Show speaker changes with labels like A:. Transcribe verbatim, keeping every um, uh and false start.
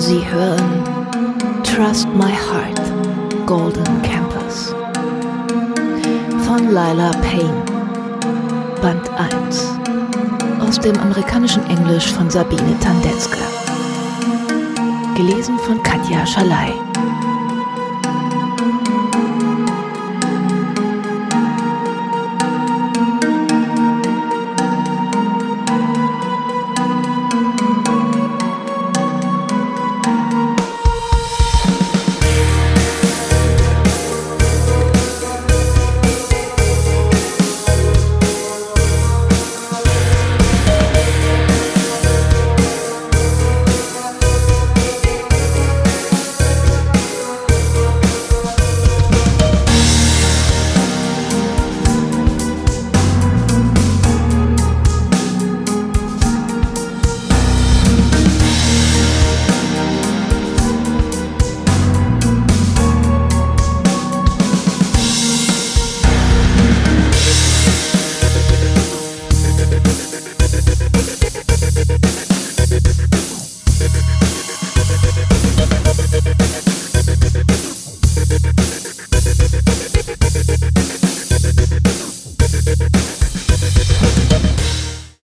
A: Sie hören Trust My Heart, Golden Campus von Lila Payne, Band eins, aus dem amerikanischen Englisch von Sabine Tandecka, gelesen von Katja Schalay.